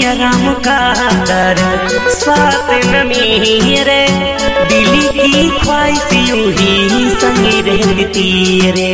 मिया राम का दर साथ न मेरे दिल की ख्वाहिश यूं ही संगी रहती रे।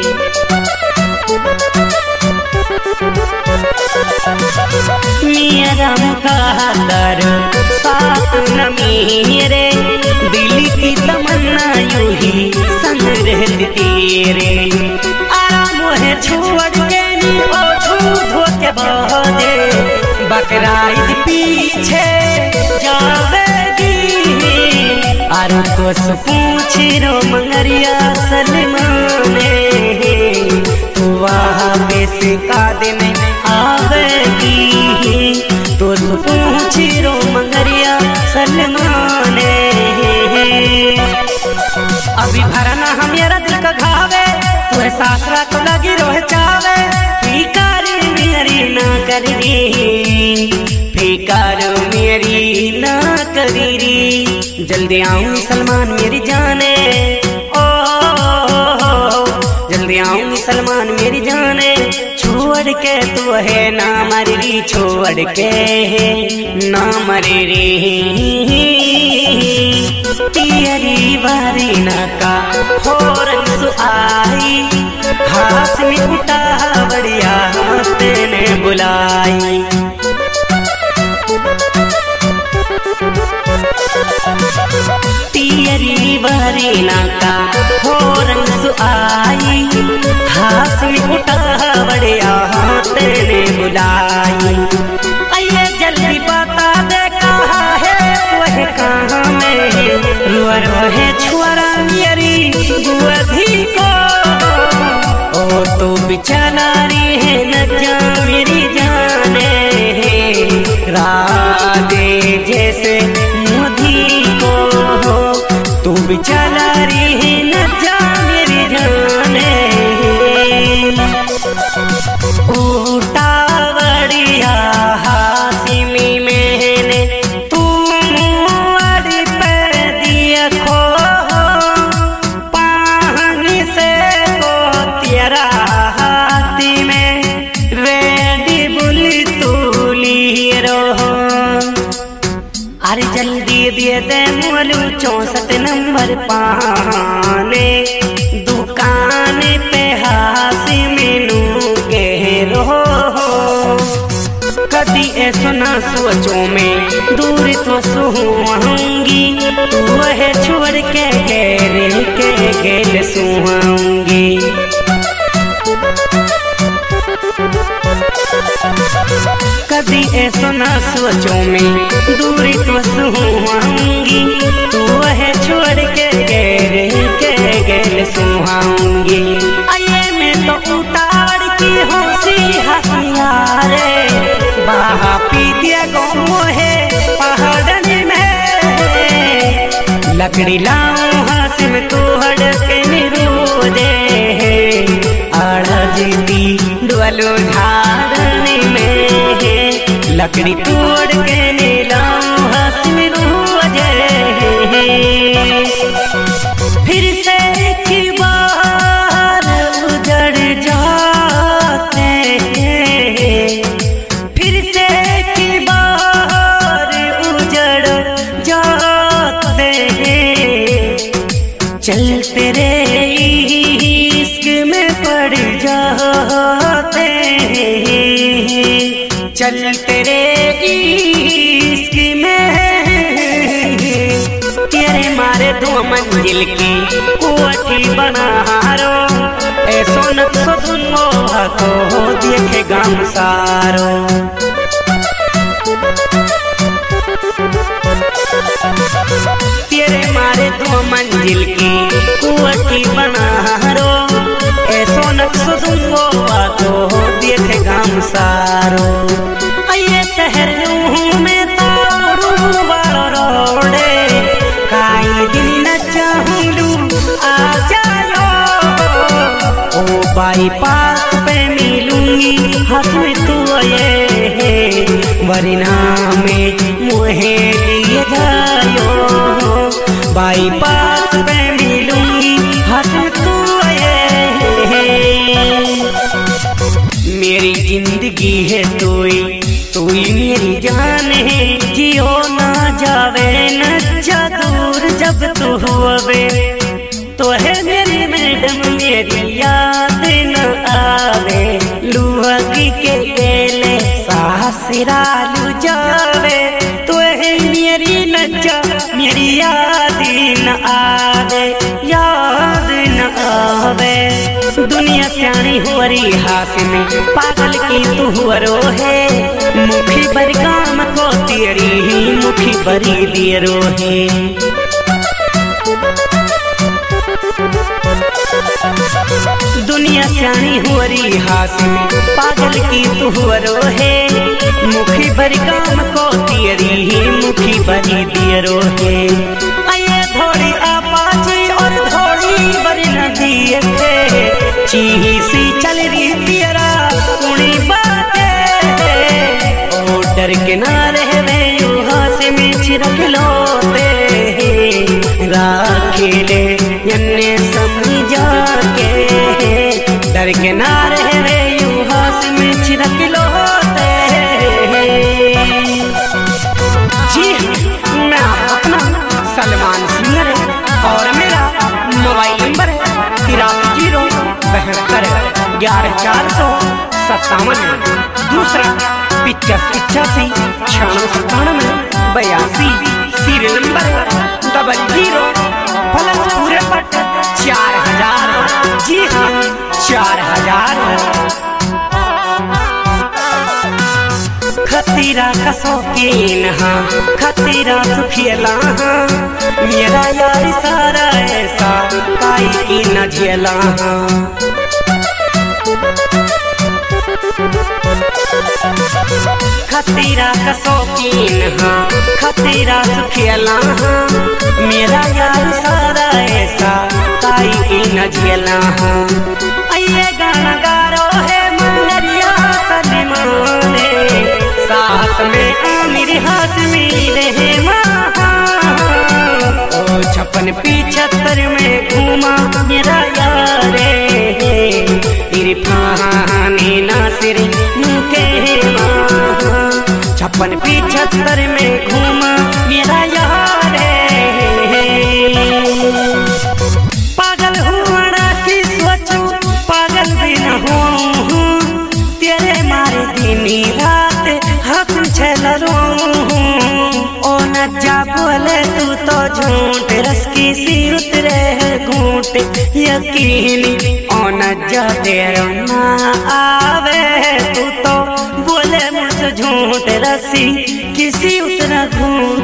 मिया राम का दर साथ न मेरे दिल की तमन्ना यूं ही संग रहती रे। आराम है छोड़ के नी ओ झूठो के बहदे बकरा ईद पीछे जावेगी। आर तो पूछ रो मंगरिया सलमाने तू वहाँ बेस का दिन आवेगी। तो पूछ रो मंगरिया सलमाने अभी भरना हमारा दिल का घावे तुहे सासरा को लगी रोह चावे। फिकार मेरी ना करी फिकार मेरी ना करी जल्दी आऊं सलमान मेरी जाने ओ जल्दी आऊं सलमान मेरी जाने। छोड़ के तू है ना मरी छोड़ के ना मरी तेरी बारी ना का होरन सुआई हाथ में उठा बढ़िया तेने बुलाई। तेरी बारी ना का होरन सुआई हाथ में उठा बढ़िया तेने बुलाई। आइए जल्दी बता दे कहाँ है वह कहाँ में रुआ रोहे छुआरा मेरी बुआधी को। ओ तो बिचारी है न जा मेरी जाने राधे जैसे मुधी को। तू बिचारी है न जा मेरी जाने उठा बढ़िया हासिमी मैंने अरे जल्दी दे दे मोलू 64 नंबर पाने दुकान पे हासी मेनू के रहो। कभी ऐसा ना सोचो में दूर तो सुहाऊंगी तू है छोड़ के गेरे के गेल सुहाऊंगी। कभी ऐसा ना सोचो में दूरी तो सुहाऊंगी तू है छोड़ के गेरे के गेल सुहाऊंगी। आइए मैं तो उतार की हंसी हंसियारे बाहा पी दिया गो है पहाड़न में लकड़ी लाऊं हाथ में तू हड़के निरो दे आड़ा जीती डुअलो झाड़ने में लकड़ी तोड़ के नीलाऊं हाथ में रोजे। फिर से एक बार उजड़ जाते हैं फिर से एक बार उजड़ जाते हैं चलते रे इश्क में पड़ जाते हैं चलते रे इश्क में। तेरे मारे 2 मंजिल की कोठी बना रो ऐसो नक्शो सुनो को देखे गाम सारो। तेरे मारे 2 मंजिल की कोठी बना रो ऐसो नक्शो सुनो को देखे गाम सारो। ये शहर में तारू वालो रोडे काई दिन न चाहूलू आ जाओ ओ बाईपास पे मिलूंगी हाथ में तू ये वरना में मुहे लिए जाओ बाईपास पे मिलूंगी हाथ में तू ये। मेरी जिंदगी है तू ही मेरी जान है, जियो ना जावे न जा दूर जब तू हुए, तो है मेरी मैडम मेरी याद न आवे, लुहगी के गेले सासुराल जावे, तो है मेरी नचा मेरी याद न आवे, याद न आवे। दुनिया सियाणी हो रही हाथ में, पागल की तू हुरो है, मुखी भर काम को तेरी मुखी भरी दियरो है। दुनिया सियाणी हो रही हाथ में, पागल की तू हुरो है, मुखी भर काम को तेरी मुखी भरी दियरो है। आये थोड़ी आपाची और थोड़ी बड़ी नदी है, चीही सी चल रही तेरा कुणी बातें, ओ डर के ना रहे यू हाथ में छिरक लोते, राखिले यन्ने समझा के, डर के ना रहे यू हाथ में छिरक लोते। जी मैं अपना सलमान सिंह है और मेरा मोबाइल नंबर है 83-0-72-11-457। दूसरा 85-85-96-97-82। सीरियल नंबर 00 पूरे पट 4000। जी हाँ 4000। खतीरा का शौकीन हाँ, खतीरा सुखियला हाँ, मेरा यार सारा ऐसा काई की न झेला हाँ। खतीरा का शौकीन हाँ, खतीरा सुखियला हाँ, मेरा यार सारा ऐसा काई की न झेला हाँ। आइए गाना गारो है मंगरिया सलमाने, साथ में आमिर हाशमी रहे ओ 56-75 में घूमा मेरा यारे, इरफानी नासिर मुके 56-75 में घूमा मेरा यारे। पागल हुआ की सोचूं पागल भी न हूँ, तेरे मारे दिन रात हंस छलरो, ओ न जा बोले तू तो झूठ रस की सी उतरे है घूट, यकीनी ओ न जा तेरा ना आवे, तू तो बोले मुझसे झूठ रसी किसी उतरा घूट।